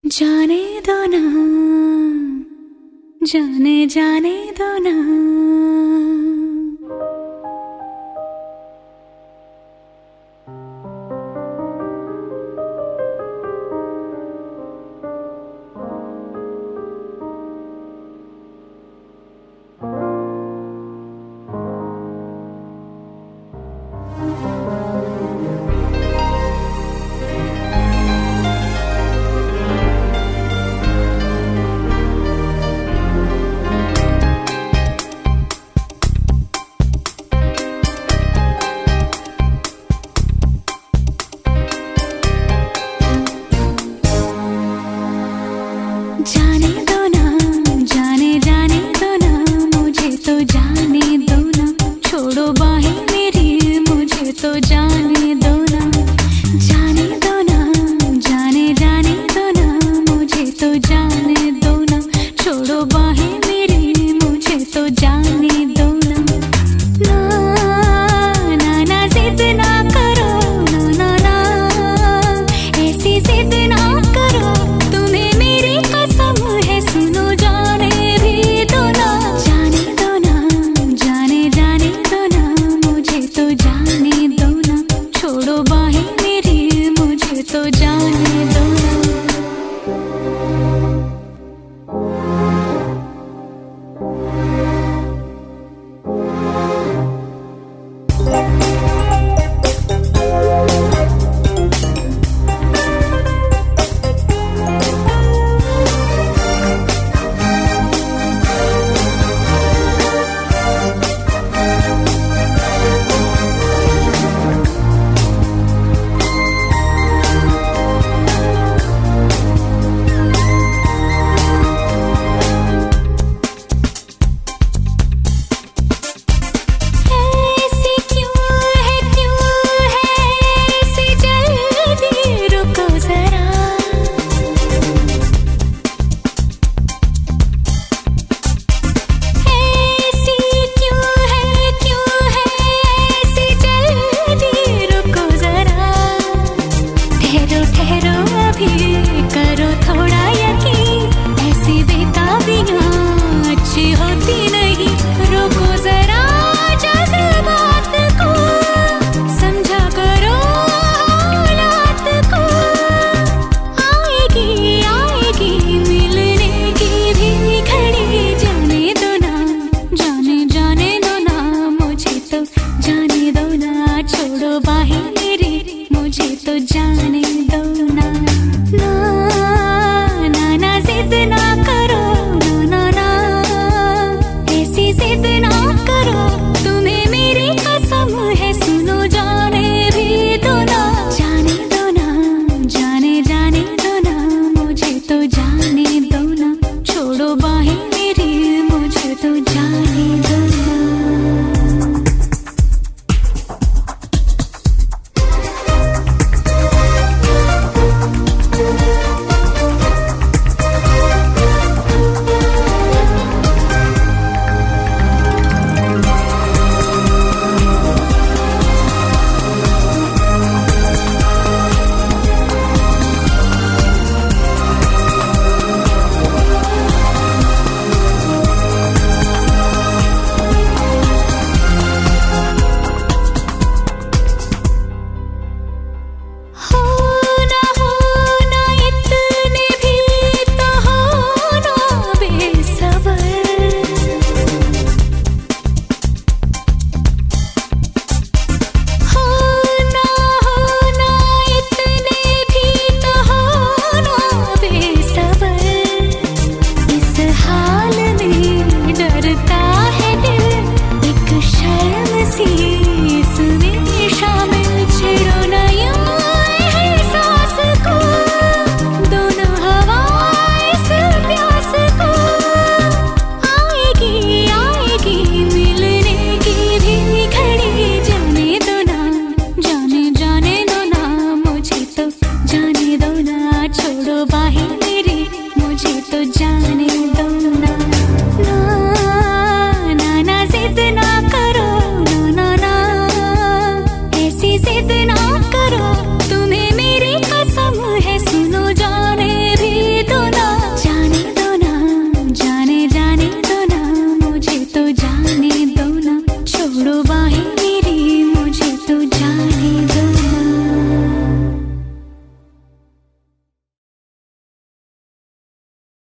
जाने दो ना, जाने दो ना। जाने दो ना, जाने दो ना, मुझे तो जाने दो ना, छोड़ो बाहें मेरी, मुझे तो जाने दो ना। जाने दो ना, जाने दो ना, मुझे तो जाने दो ना, छोड़ो बाहें मेरी, मुझे तो जाने दो ना। ना ना ना जिद ना करो, ना ना ना ऐसी जिद ना करो, तुम्हें मेरी कसम है, सुनो जाने भी दो ना। जाने दो ना, जाने दो ना, मुझे तो जाने दो ना, छोड़ो बाहें मेरी, मुझे तो जाने दो ना। करो थोड़ा यकीन, ऐसी बेताबियां अच्छी होती नहीं, रोको जरा जज्बात को, समझा करो हालात को, आएगी आएगी मिलने की भी घड़ी। जाने दो ना, जाने दो ना, मुझे तो जाने दो ना, छोड़ो बाहें मेरी, मुझे तो जाने दो ना। ना ना जिद ना करो, ना ना ऐसी जिद ना करो, तुम्हें मेरी कसम है, सुनो जाने भी दो ना। जाने दो ना, जाने दो ना, मुझे तो जाने दो ना, छोड़ो बाहें मेरी, मुझे तो जाने दो ना। छोड़ो बाहें मेरी, मुझे तो जाने दो ना। ना ना जिद ना करो, ना ना ऐसी जिद ना करो, तुम्हें मेरी कसम है, सुनो जाने भी छोड़ो